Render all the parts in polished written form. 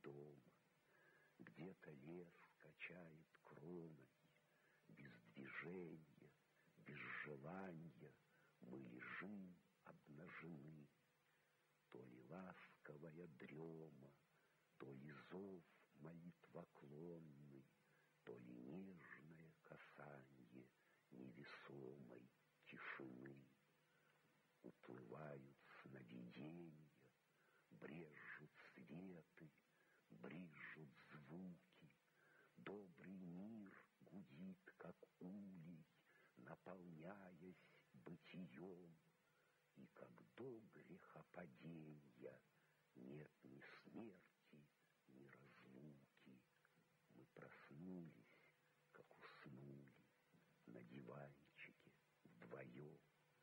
дома. Где-то лес качает кроной, без движения, без желания мы лежим обнажены. То ли ласковая дрема, то ли зов молитвоклонный, то ли нежное касанье невесомой тишины. Уплывают сновиденья, брежут светы, брызжут звуки. Добрый мир гудит, как улей, наполняясь бытием. И как до грехопаденья нет ни смерти, ни разлуки. Мы проснулись, как уснули, на диванчике вдвоем.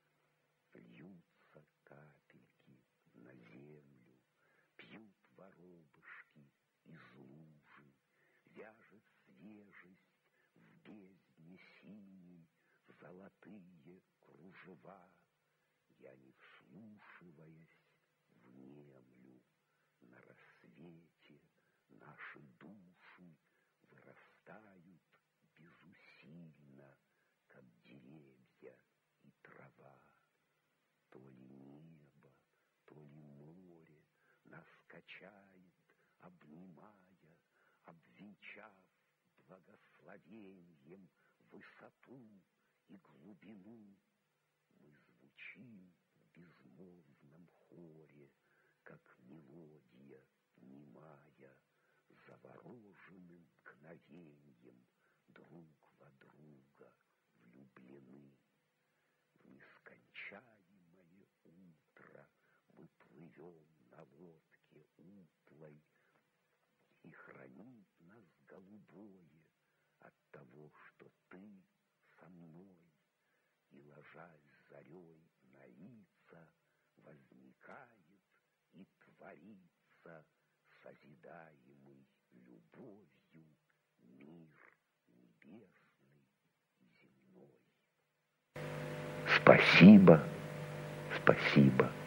Льются капельки на землю, пьют воробышки из лужи, вяжет свежесть в бездне синей золотые кружева. Я, не вслушиваясь, внемлю. На рассвете наши души вырастают безусильно, как деревья и трава. То ли небо, то ли море нас качает, обнимая, обвенчав благословеньем высоту и глубину. Мы звучим в безмолвном хоре, как мелодия немая, завороженным мгновеньем друг во друга влюблены. В нескончаемое утро мы плывем на лодке утлой, и хранит нас голубое от того, что ты со мной. И, ложась зарей на лица, возникает и творится созидаемый любовью мир небесный и земной. Спасибо, спасибо.